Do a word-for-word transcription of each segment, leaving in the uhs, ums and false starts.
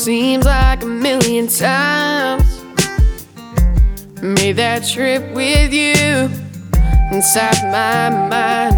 seems like a million times. Made that trip with you inside my mind.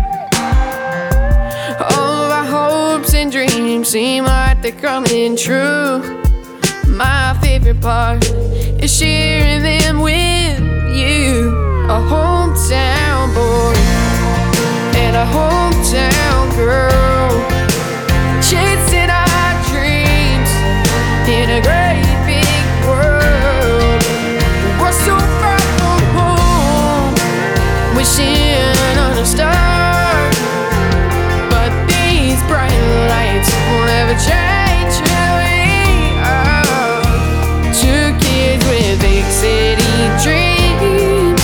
All of our hopes and dreams seem like they're coming true. My favorite part is sharing them with you. A hometown boy and a hometown girl, chasing our dreams in a great big world. We're so far from home, wishing on a star, but these bright lights won't ever change who we are. Two kids with big city dreams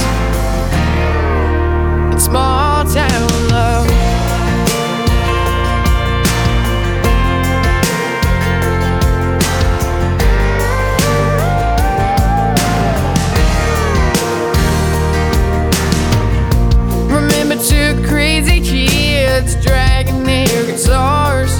and small town love. Remember two crazy kids dragging their guitars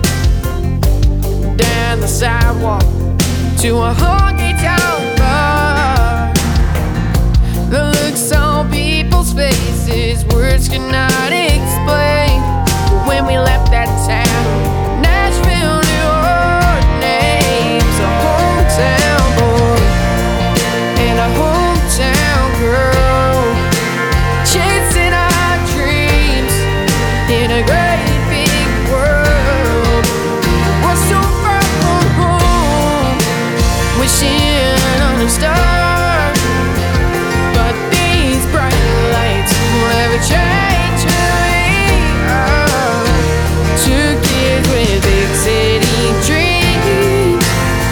down the sidewalk to a honky-tonk bar. The looks on people's faces, words cannot explain. When we left that town, Nashville knew our names. A hometown boy and a hometown girl, chasing our dreams in a great big world. We're so far from home, wishing on a star, but these bright lights will never change who we are. Two kids with big city dreams,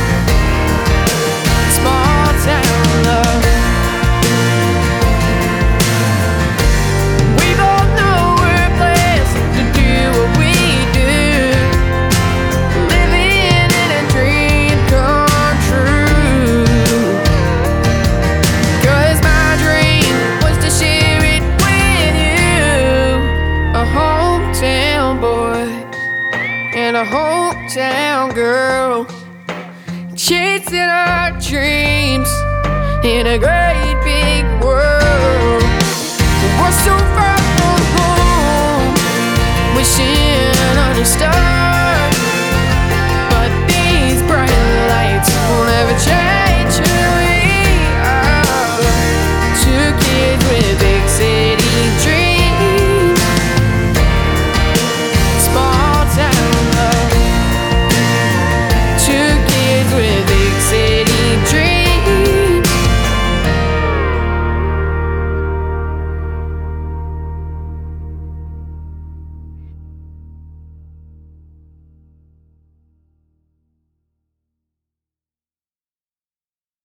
small town love. We both know we're blessed to do what we do, living in a dream come true. 'Cause my dream was to share it with you. A hometown boy and a hometown girl, chasing our dreams in a great big world. We're so far from home, wishing on a star.